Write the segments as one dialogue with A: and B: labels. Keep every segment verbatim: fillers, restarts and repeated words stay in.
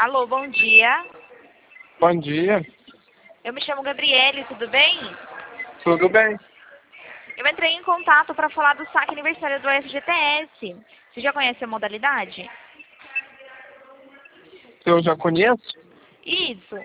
A: Alô, bom dia.
B: Bom dia.
A: Eu me chamo Gabriele, tudo bem?
B: Tudo bem?
A: Eu entrei em contato para falar do saque aniversário do F G T S. Você já conhece a modalidade?
B: Eu já conheço?
A: Isso.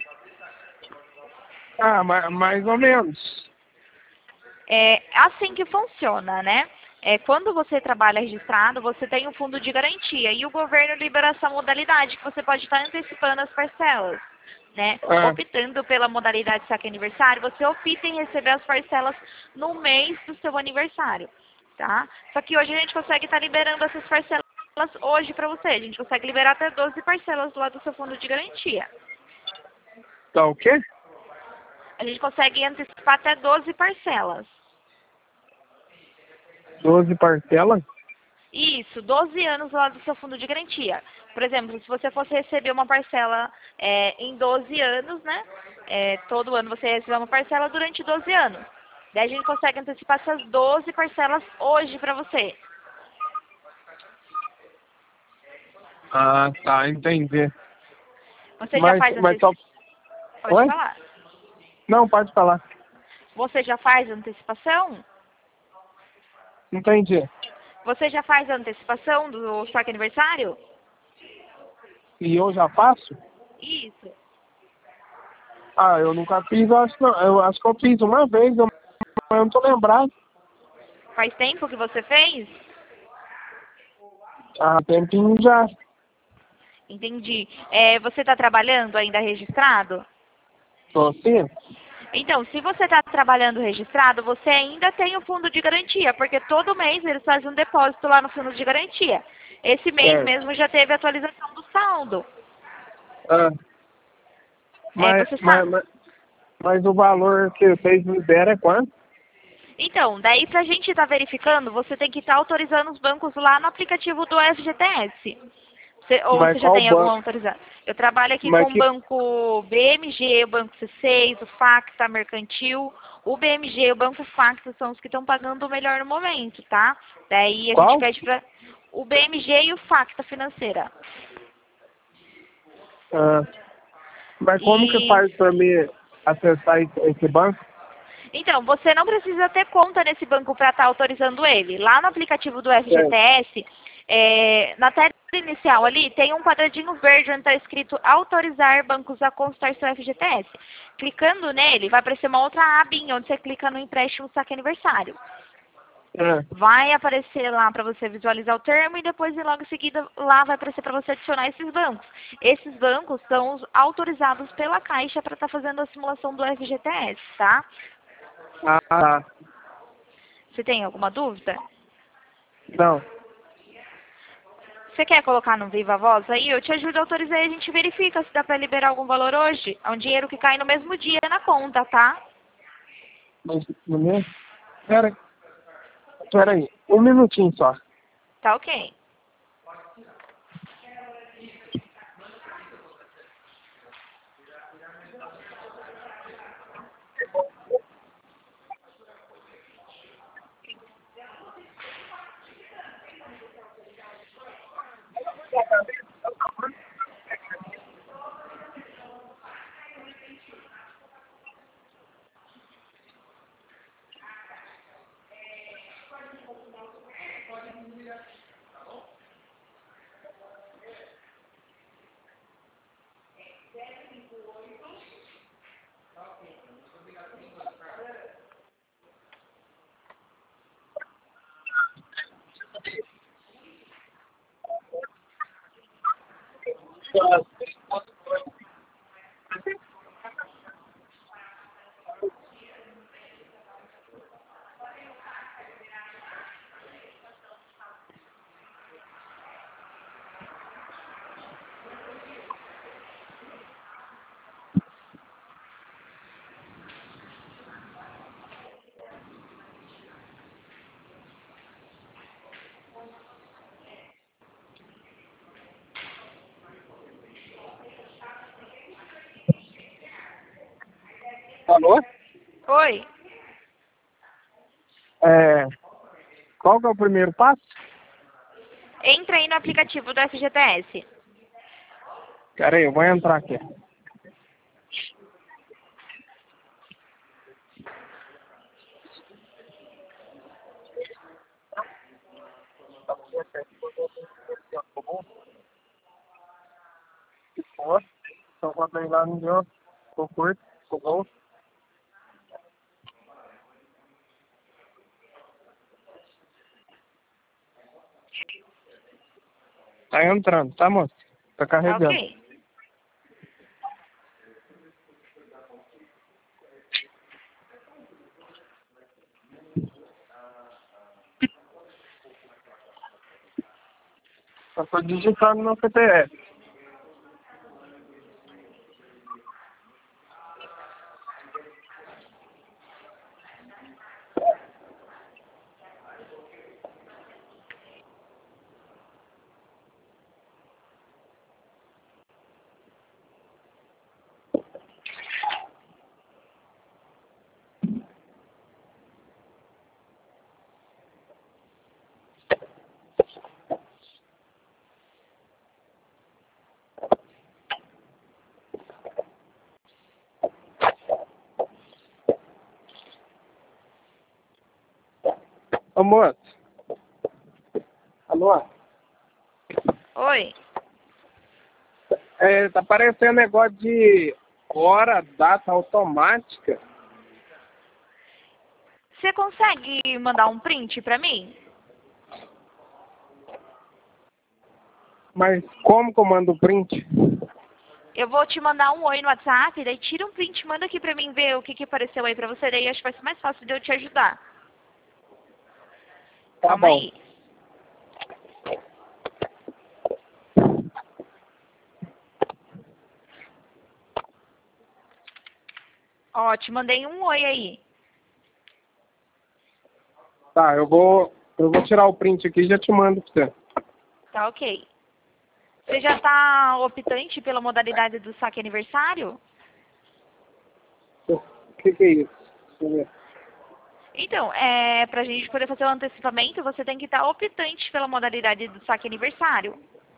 B: Ah, ma- mais ou menos.
A: É assim que funciona, né? É, quando você trabalha registrado, você tem um fundo de garantia e o governo libera essa modalidade que você pode estar antecipando as parcelas, né?
B: Ah,
A: Optando pela modalidade saque aniversário, você opta em receber as parcelas no mês do seu aniversário, tá? Só que hoje a gente consegue estar liberando essas parcelas hoje para você. A gente consegue liberar até doze parcelas lá do seu fundo de garantia.
B: tá o quê?
A: A gente consegue antecipar até doze parcelas.
B: Doze parcelas?
A: Isso, doze anos lá do seu fundo de garantia. Por exemplo, se você fosse receber uma parcela é, em doze anos, né? É, todo ano você recebe uma parcela durante doze anos. Daí a gente consegue antecipar essas doze parcelas hoje para você.
B: Ah, tá, entendi.
A: Você já
B: Mas,
A: faz
B: mas só...
A: antecipação? Pode
B: Oi?
A: falar.
B: Não, pode falar.
A: Você já faz antecipação?
B: Entendi.
A: Você já faz a antecipação do saque aniversário?
B: E eu já faço?
A: Isso.
B: Ah, eu nunca fiz, eu acho que não. Eu acho que eu fiz uma vez, eu, eu não tô lembrado.
A: Faz tempo que você fez?
B: Ah, tempinho já.
A: Entendi. É, você está trabalhando ainda registrado?
B: Tô sim?
A: Então, se você está trabalhando registrado, você ainda tem o fundo de garantia, porque todo mês eles fazem um depósito lá no fundo de garantia. Esse mês
B: Certo.
A: mesmo já teve atualização do saldo.
B: Ah,
A: É,
B: mas,
A: você
B: mas,
A: sabe.
B: mas, mas o valor que vocês me deram é quanto?
A: Então, daí para a gente estar verificando, você tem que estar autorizando os bancos lá no aplicativo do F G T S. Você- ou
B: Mas
A: você já
B: qual
A: tem algum
B: banco?
A: autorizado? Eu trabalho aqui
B: Mas
A: com o
B: que...
A: banco B M G, o banco C seis, o Facta Mercantil. O B M G e o banco Facta são os que estão pagando o melhor no momento, tá? Daí a gente
B: Qual?
A: pede para o B M G e o Facta Financeira.
B: Ah, mas como que
A: E
B: faz para me acessar esse, esse banco?
A: então, você não precisa ter conta nesse banco para estar autorizando ele. Lá no aplicativo do
B: Certo.
A: F G T S, é, na tela inicial ali, tem um quadradinho verde onde está escrito autorizar bancos a consultar seu F G T S. Clicando nele, vai aparecer uma outra abinha onde você clica no empréstimo saque aniversário.
B: Ah,
A: Vai aparecer lá para você visualizar o termo e depois, logo em seguida, lá vai aparecer para você adicionar esses bancos. Esses bancos são os autorizados pela Caixa para estar fazendo a simulação do F G T S, tá?
B: ah, tá.
A: Você tem alguma dúvida?
B: Não.
A: Você quer colocar no Viva Voz aí? Eu te ajudo a autorizar e a gente verifica se dá para liberar algum valor hoje. É um dinheiro que cai no mesmo dia na conta, tá?
B: Mas, menino, pera, pera aí. Um minutinho só.
A: Tá ok.
B: Alô?
A: Oi.
B: É, qual que é o primeiro passo?
A: Entra aí no aplicativo do F G T S.
B: Pera aí, eu vou entrar aqui. Ó, só quando ir lá no meu, ficou curto, ficou bom. Tá entrando, tá, moço? Tá
A: Tá
B: carregando.
A: ok.
B: Só tô digitando no C P F. Ô, moço. Alô?
A: Oi.
B: É, tá aparecendo negócio de hora, data automática.
A: Você consegue mandar um print pra mim?
B: Mas como que eu mando o print?
A: Eu vou te mandar um oi no WhatsApp, daí tira um print, manda aqui pra mim ver o que que apareceu aí pra você, daí acho que vai ser mais fácil de eu te ajudar.
B: Tá
A: Calma
B: bom.
A: aí. Ó, te mandei um oi aí.
B: Tá, eu vou, eu vou tirar o print aqui e já te mando pra você.
A: Tá ok. Você já tá optante pela modalidade do saque aniversário?
B: O que que é isso? Deixa eu ver.
A: Então, é, pra gente poder fazer o antecipamento, você tem que estar optante pela modalidade do saque aniversário.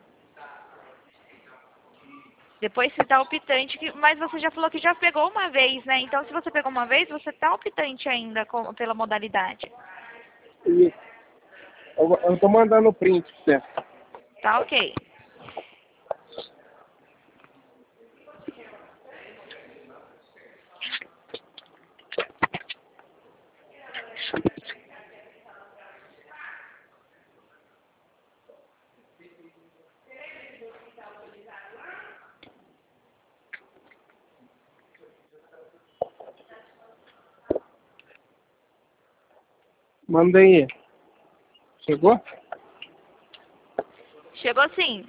A: Depois você tá optante, que- mas você já falou que já pegou uma vez, né? Então, se você pegou uma vez, você tá optante ainda com- pela modalidade.
B: Isso. Eu, vou- eu tô mandando o print pra você.
A: Tá ok.
B: Mandei. Chegou?
A: Chegou sim.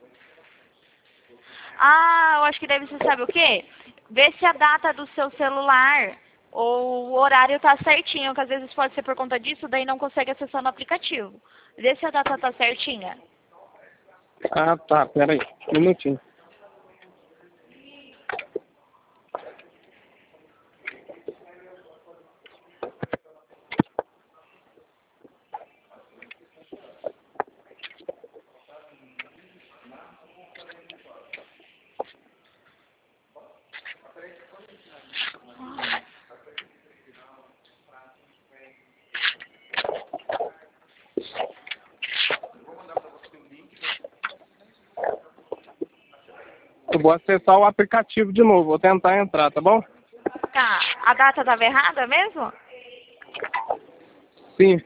A: Ah, eu acho que deve ser, sabe o quê? Vê se a data do seu celular ou o horário tá certinho, que às vezes pode ser por conta disso, daí não consegue acessar no aplicativo. Vê se a data tá certinha.
B: Ah, tá. Pera aí. Um minutinho. Eu vou acessar o aplicativo de novo. Vou tentar entrar, tá bom?
A: Tá, a data tava errada mesmo?
B: Sim.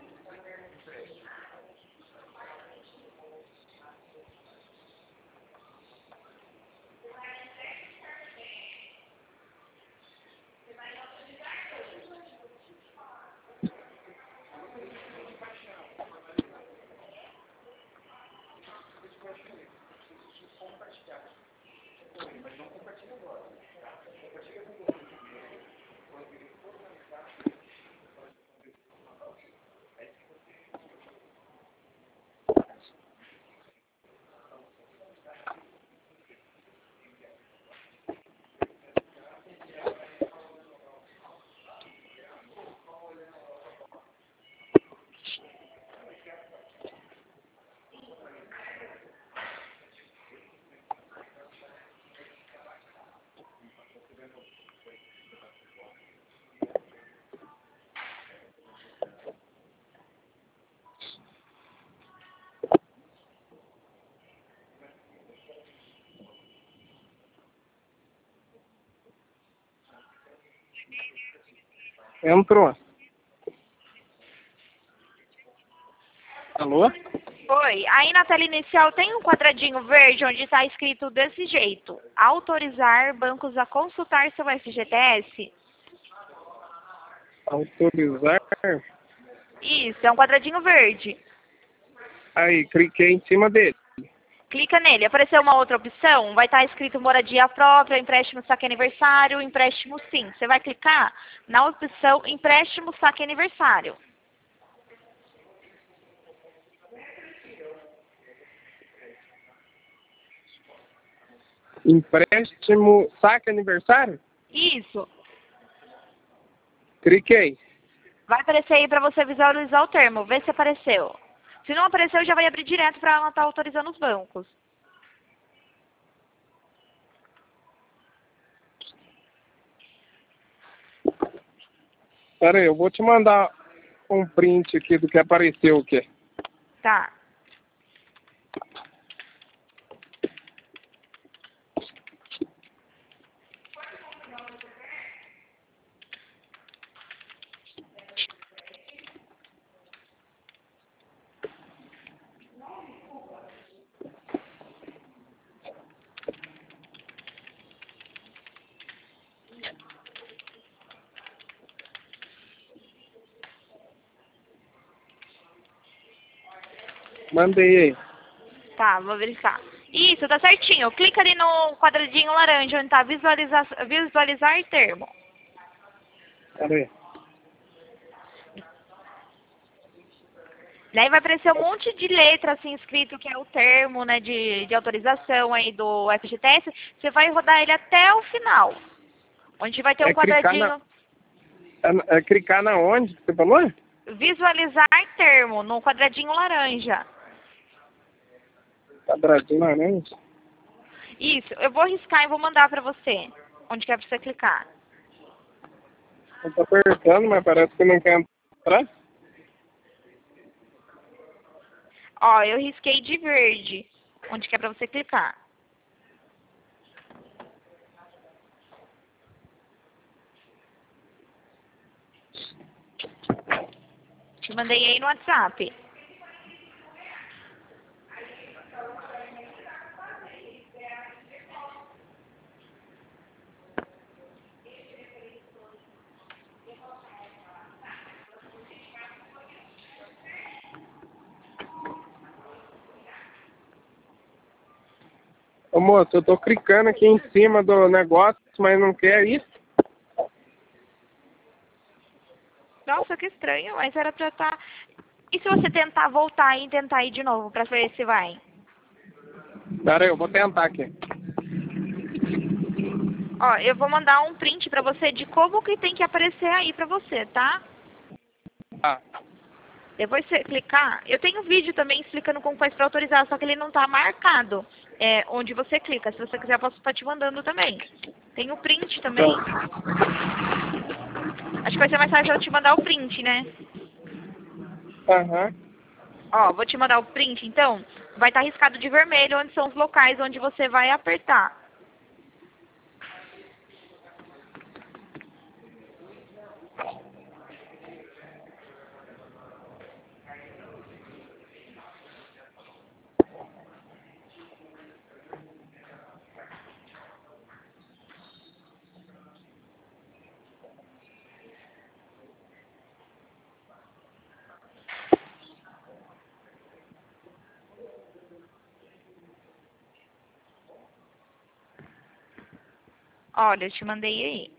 B: Entrou. Alô?
A: Oi, aí na tela inicial tem um quadradinho verde onde está escrito desse jeito: autorizar bancos a consultar seu F G T S.
B: Autorizar.
A: Isso, é um quadradinho verde.
B: Aí, cliquei em cima dele.
A: Clica nele, apareceu uma outra opção, vai estar escrito moradia própria, empréstimo saque aniversário, empréstimo sim. Você vai clicar na opção empréstimo saque aniversário.
B: Empréstimo saque aniversário?
A: Isso.
B: Cliquei.
A: Vai aparecer aí para você visualizar o termo, vê se apareceu. Se não apareceu, já vai abrir direto para ela estar autorizando os bancos.
B: Pera aí, eu vou te mandar um print aqui do que apareceu aqui.
A: Tá.
B: Mandei aí.
A: Tá, vou verificar. Isso, tá certinho. Clica ali no quadradinho laranja onde tá visualizar, visualizar termo.
B: Pera aí.
A: Daí vai aparecer um monte de letra assim escrito que é o termo, né, de, de autorização aí do F G T S. Você vai rodar ele até o final, onde vai ter um
B: É clicar na,
A: quadradinho
B: é, é clicar na onde que você falou?
A: visualizar termo no quadradinho laranja.
B: Quadradinho laranja.
A: Isso, eu vou riscar e vou mandar pra você, onde que é pra você clicar.
B: Eu tô apertando, mas parece que não quer entrar.
A: Ó, eu risquei de verde, onde que é pra você clicar. Te mandei aí no WhatsApp.
B: Ô moço, eu tô clicando aqui em cima do negócio, mas não quer isso.
A: Nossa, que estranho, mas era pra estar... E se você tentar voltar e tentar ir de novo, pra ver se vai?
B: Pera aí, eu vou tentar aqui.
A: Ó, eu vou mandar um print pra você de como que tem que aparecer aí pra você, tá?
B: Ah,
A: Depois você clicar, eu tenho um vídeo também explicando como faz pra autorizar, só que ele não tá marcado é, onde você clica. Se você quiser, eu posso estar te mandando também. Tem o print também. Acho que vai ser mais fácil eu te mandar o print, né?
B: aham.
A: Ó, vou te mandar o print, então. Vai estar riscado de vermelho onde são os locais onde você vai apertar. Olha, eu te mandei aí.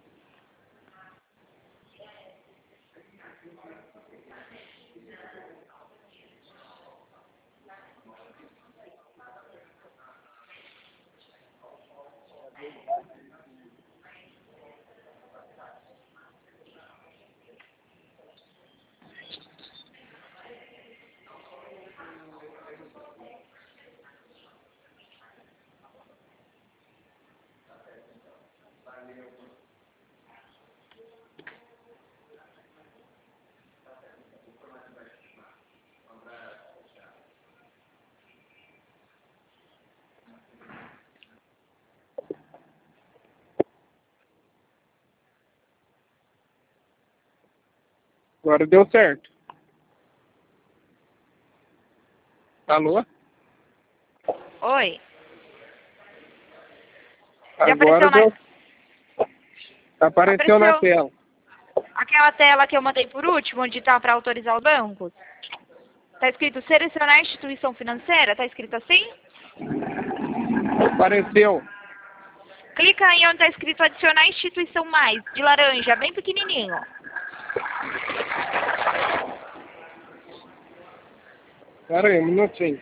B: Agora deu certo. Alô?
A: Oi. Já
B: Agora
A: apareceu na...
B: deu. Apareceu na
A: Apareceu
B: tela.
A: aquela tela que eu mandei por último, onde tá para autorizar os bancos? Tá escrito selecionar instituição financeira? Tá escrito assim?
B: Apareceu.
A: Clica aí onde tá escrito adicionar instituição mais, de laranja, bem pequenininho.
B: Pera aí, um minutinho.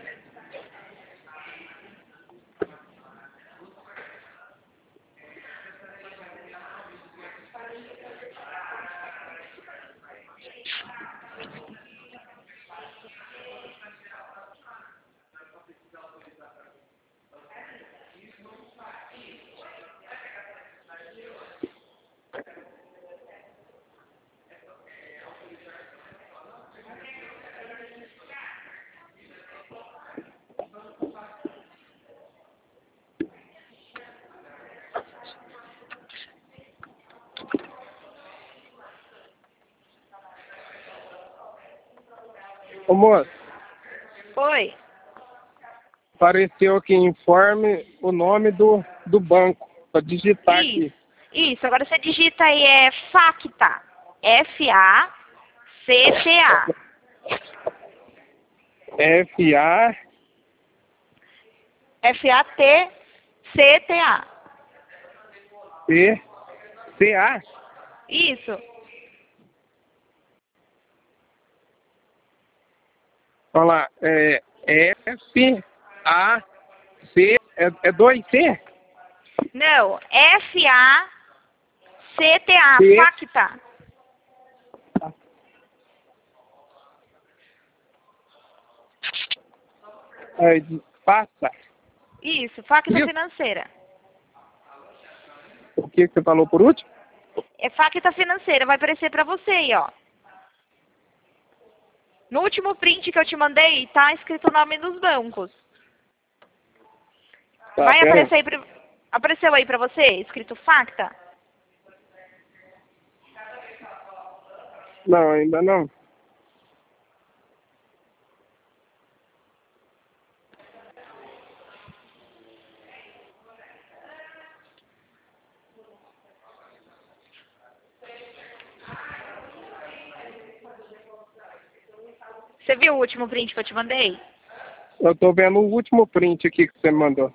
B: Ô moço,
A: Oi.
B: apareceu aqui, informe o nome do, do banco, para digitar
A: Isso.
B: aqui.
A: Isso. Agora você digita aí, é Facta. F A C T A.
B: F A
A: F A T C T A.
B: C C A.
A: Isso.
B: Olha lá, é F A C, é, é dois C?
A: Não, F A C T A,
B: C.
A: Facta.
B: É, passa.
A: Isso, Facta
B: Isso.
A: Financeira.
B: O que que você falou por último?
A: É Facta Financeira, vai aparecer pra você aí, ó. No último print que eu te mandei, tá escrito o nome dos bancos.
B: Tá,
A: Vai
B: pera aí.
A: aparecer aí pra... Apareceu aí pra você, escrito Facta?
B: Não, ainda não.
A: Você viu o último print que eu te mandei?
B: Eu tô vendo o último print aqui que você mandou.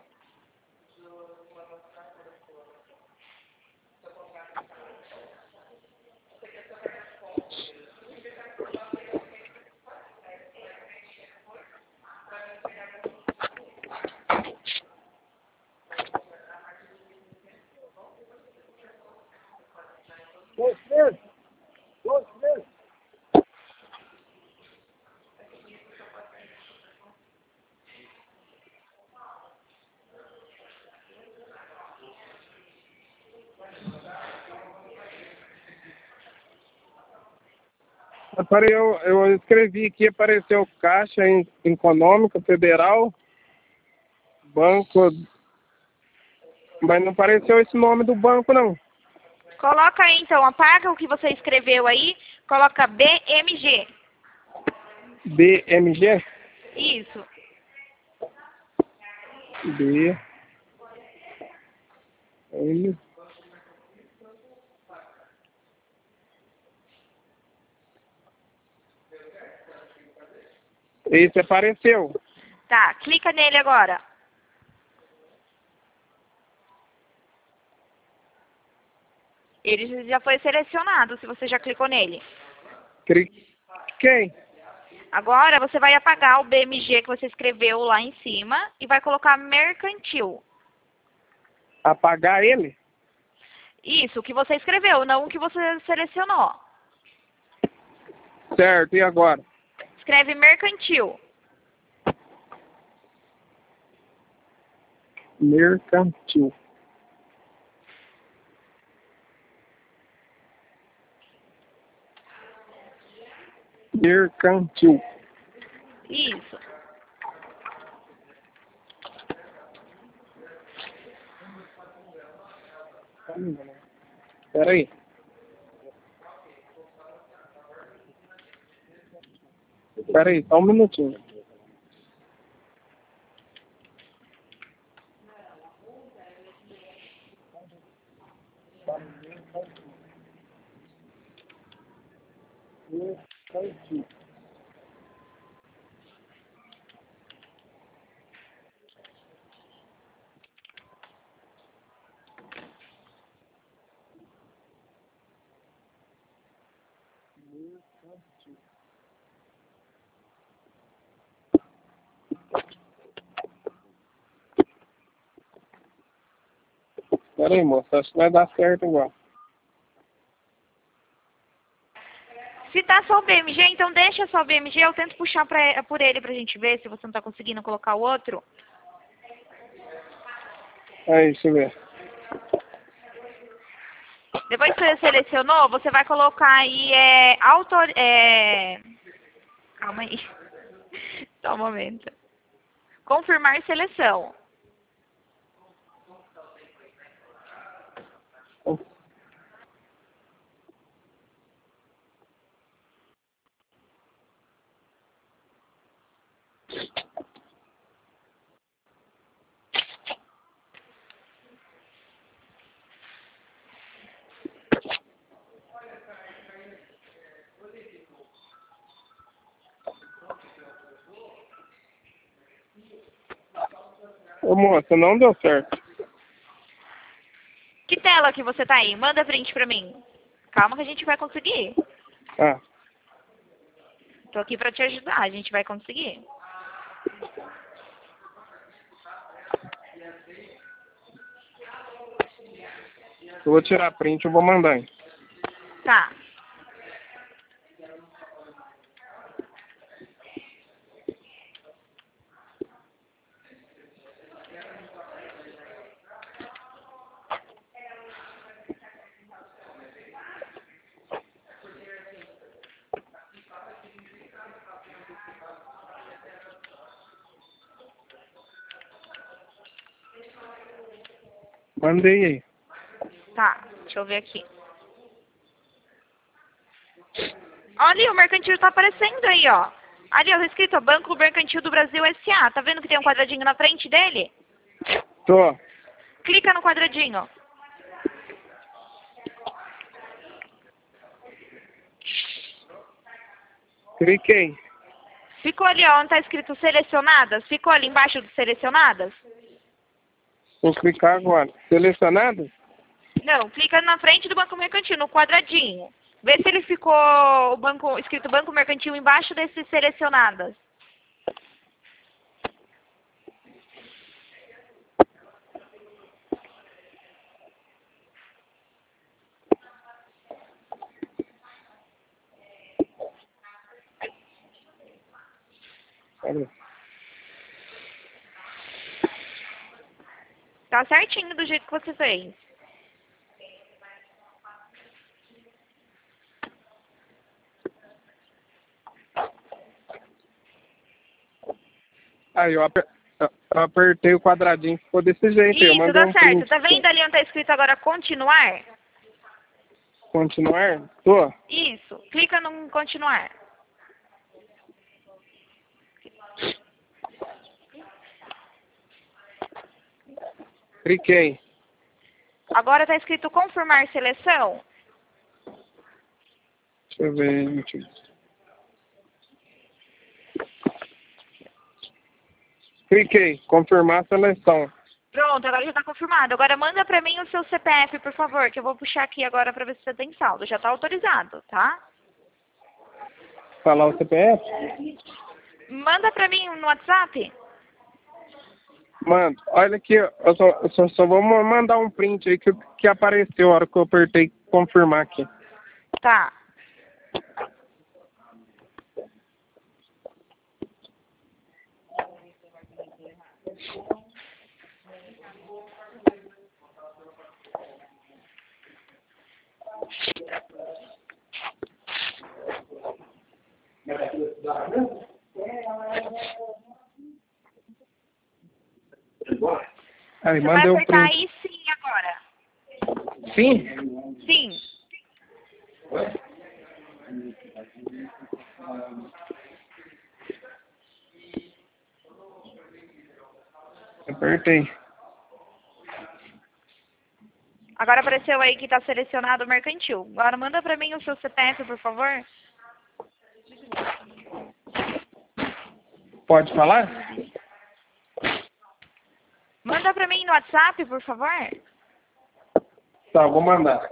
B: Dois meses. Dois meses. Apareceu, eu escrevi aqui, apareceu Caixa Econômica Federal, Banco, mas não apareceu esse nome do banco, não.
A: Coloca aí, então, apaga o que você escreveu aí, coloca B M G.
B: B M G?
A: Isso.
B: B M Esse apareceu.
A: Tá, clica nele agora. Ele já foi selecionado, se você já clicou nele.
B: Cliquei.
A: Agora você vai apagar o B M G que você escreveu lá em cima e vai colocar mercantil.
B: Apagar ele?
A: Isso, o que você escreveu, não o que você selecionou.
B: Certo, e agora?
A: Escreve mercantil.
B: Mercantil. Mercantil.
A: Isso.
B: Espera aí. Espera aí, só um minutinho. Espera aí, moça, acho que vai dar certo igual.
A: Se tá só o B M G, então deixa só o B M G, eu tento puxar pra, por ele pra gente ver se você não tá conseguindo colocar o outro.
B: Aí, deixa eu ver.
A: Depois que você selecionou, você vai colocar aí, é, autor, é... Calma aí. Só um momento. Confirmar seleção.
B: Ô, moça, não deu certo.
A: Que tela que você tá aí? Manda print pra mim. Calma que a gente vai conseguir.
B: Ah,
A: Tô aqui pra te ajudar, a gente vai conseguir.
B: eu vou tirar print, eu vou mandar, hein.
A: Tá.
B: Mandei aí.
A: Tá, deixa eu ver aqui. Olha, o mercantil tá aparecendo aí, ó. Ali, ó, tá escrito, ó, Banco Mercantil do Brasil S A. Tá vendo que tem um quadradinho na frente dele?
B: Tô.
A: Clica no quadradinho.
B: Cliquei.
A: Ficou ali, ó, onde tá escrito selecionadas? Ficou ali embaixo do selecionadas?
B: Vou clicar agora. Selecionado?
A: Não, clica na frente do Banco Mercantil, no quadradinho. Vê se ele ficou o banco, escrito Banco Mercantil embaixo desses selecionadas.
B: Cadê?
A: Tá certinho do jeito que você fez.
B: Aí, eu, aper... eu apertei o quadradinho, ficou desse jeito aí. Eu
A: Isso,
B: mandei
A: dá
B: um
A: certo.
B: print.
A: Tá vendo ali onde tá escrito agora continuar?
B: Continuar? Tô.
A: Isso, clica no continuar.
B: Cliquei.
A: Agora tá escrito confirmar seleção.
B: Deixa eu ver. Deixa eu... Cliquei. Confirmar a seleção.
A: Pronto, agora já tá confirmado. Agora manda pra mim o seu C P F, por favor, que eu vou puxar aqui agora pra ver se você tem saldo. Já tá autorizado, tá?
B: Falar o C P F?
A: Manda pra mim no WhatsApp.
B: Mano, olha aqui, eu só, eu só, só vou mandar um print aí que, que apareceu a hora que eu apertei confirmar aqui.
A: Tá.
B: Aí,
A: Você vai
B: mandei o
A: apertar
B: print.
A: aí sim agora.
B: Sim?
A: Sim.
B: Apertei.
A: Agora apareceu aí que está selecionado o mercantil. Agora manda para mim o seu C P F, por favor.
B: Pode falar?
A: Manda para mim no WhatsApp, por favor.
B: Tá, vou mandar.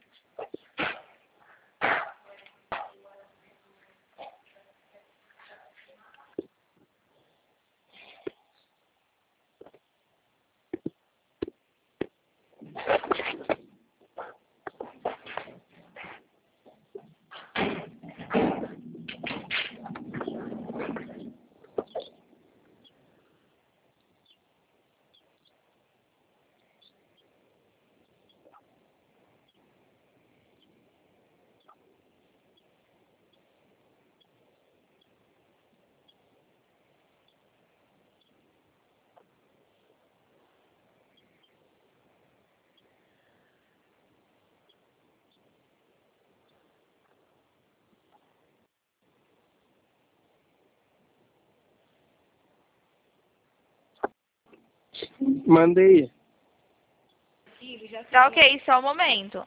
B: Mandei.
A: Tá ok, só um momento.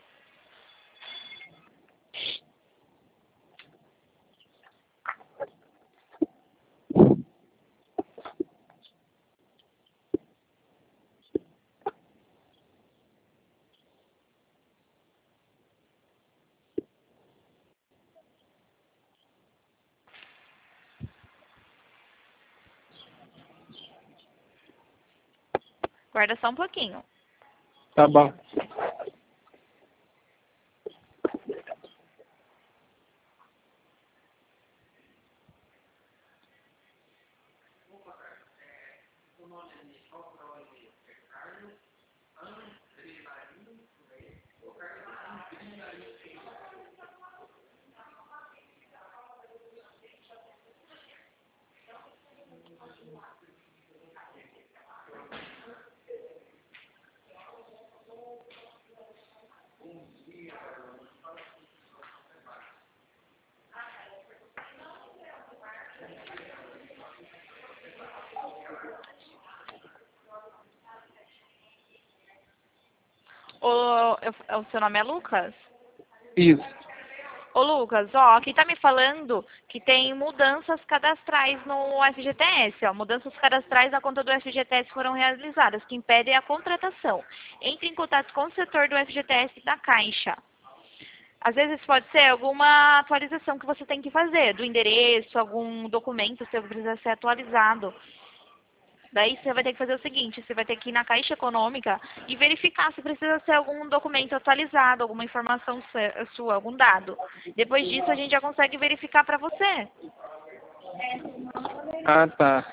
A: Guarda só um pouquinho.
B: Tá bom.
A: O, eu- o seu nome é Lucas?
B: Isso.
A: Ô Lucas, ó, aqui tá me falando que tem mudanças cadastrais no F G T S, ó. Mudanças cadastrais na conta do F G T S foram realizadas, que impedem a contratação. Entre em contato com o setor do F G T S da Caixa. Às vezes pode ser alguma atualização que você tem que fazer, do endereço, algum documento seu que precisa ser atualizado. Daí você vai ter que fazer o seguinte, você vai ter que ir na Caixa Econômica e verificar se precisa ser algum documento atualizado, alguma informação sua, algum dado. Depois disso a gente já consegue verificar para você.
B: Ah, tá.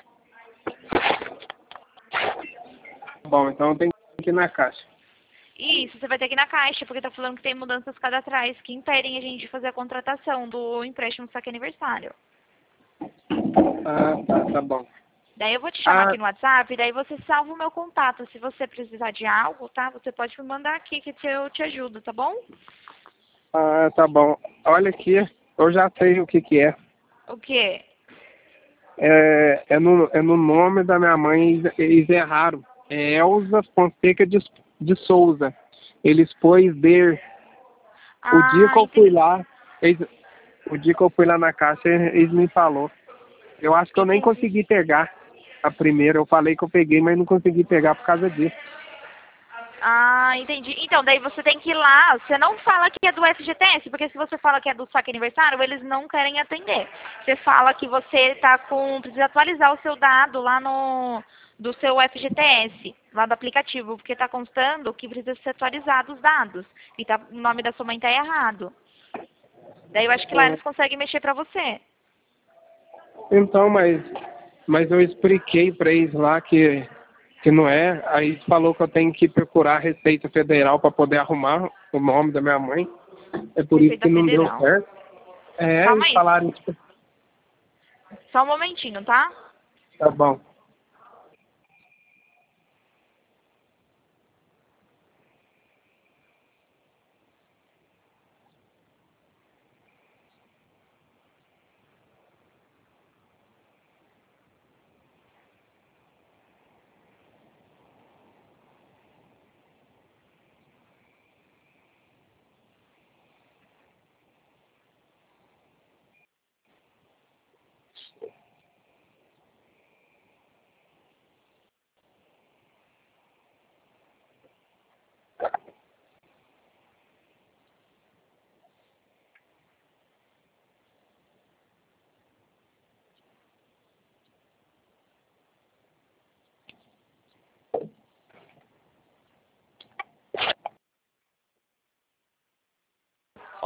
B: Bom, então tem que ir na caixa.
A: Isso, você vai ter que ir na Caixa, porque tá falando que tem mudanças cadastrais que impedem a gente de fazer a contratação do empréstimo saque aniversário.
B: Ah, tá, tá bom.
A: Daí eu vou te chamar
B: Ah,
A: aqui no WhatsApp, daí você salva o meu contato. Se você precisar de algo, tá? Você pode me mandar aqui que eu te ajudo, tá bom?
B: ah, tá bom. Olha aqui, eu já sei o que que é.
A: O quê?
B: É, é, no, é no nome da minha mãe, eles erraram. É Elza Fonseca de, de Souza. Eles pôs der. O dia
A: Ah,
B: que eu fui
A: entendi.
B: lá, eles, o dia que eu fui lá na caixa, eles me falou. Eu acho que eu nem
A: Entendi.
B: consegui pegar a primeira. Eu falei que eu peguei, mas não consegui pegar por causa disso.
A: Ah, entendi. Então, daí você tem que ir lá. Você não fala que é do F G T S, porque se você fala que é do saque aniversário, eles não querem atender. Você fala que você tá com. Precisa atualizar o seu dado lá no. Do seu F G T S, lá do aplicativo, porque tá constando que precisa ser atualizado os dados. E tá, o nome da sua mãe tá errado. Daí eu acho que lá
B: Ah,
A: eles conseguem mexer pra você.
B: então, mas, mas eu expliquei para eles lá que, que não é. Aí eles falou que eu tenho que procurar a Receita Federal para poder arrumar o nome da minha mãe. É por isso que
A: Receita
B: não deu
A: Federal.
B: certo. É,
A: Calma
B: eles
A: aí,
B: falaram, tipo,
A: só um momentinho, tá?
B: tá bom.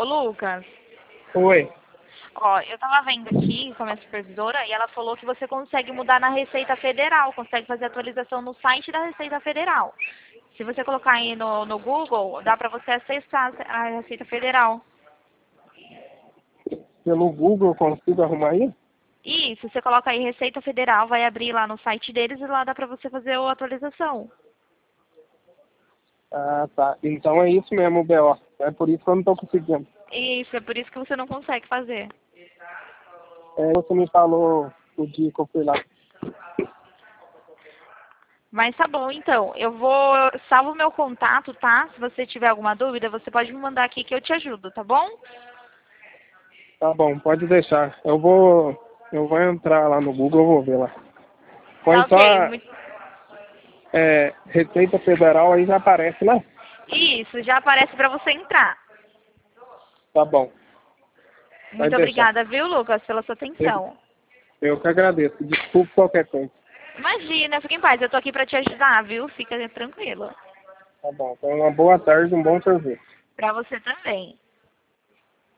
A: Ô, Lucas,
B: Oi.
A: ó, eu tava vendo aqui com a minha supervisora e ela falou que você consegue mudar na Receita Federal, consegue fazer atualização no site da Receita Federal. Se você colocar aí no, no Google, dá pra você acessar a Receita Federal.
B: Pelo Google eu consigo arrumar aí?
A: Isso, você coloca aí Receita Federal, vai abrir lá no site deles e lá dá pra você fazer a atualização.
B: Ah, tá. Então é isso mesmo, o B O. É por isso que eu não tô conseguindo.
A: Isso, é por isso que você não consegue fazer.
B: É, você me falou o dia que eu fui lá.
A: Mas tá bom, então. Eu vou... Salvo o meu contato, tá? Se você tiver alguma dúvida, você pode me mandar aqui que eu te ajudo, tá bom?
B: Tá bom, pode deixar. Eu vou, eu vou entrar lá no Google, eu vou ver lá.
A: Tá
B: Põe só
A: ok. Muito...
B: é, Receita Federal, aí já aparece, né?
A: Isso, já aparece pra você entrar.
B: Tá bom. Pode
A: Muito
B: deixar.
A: obrigada, viu, Lucas, pela sua atenção.
B: Eu que agradeço. Desculpe qualquer coisa.
A: Imagina, fica em paz. Eu tô aqui pra te ajudar, viu? Fica tranquilo.
B: Tá bom. Então, uma boa tarde, um bom serviço.
A: Pra você também.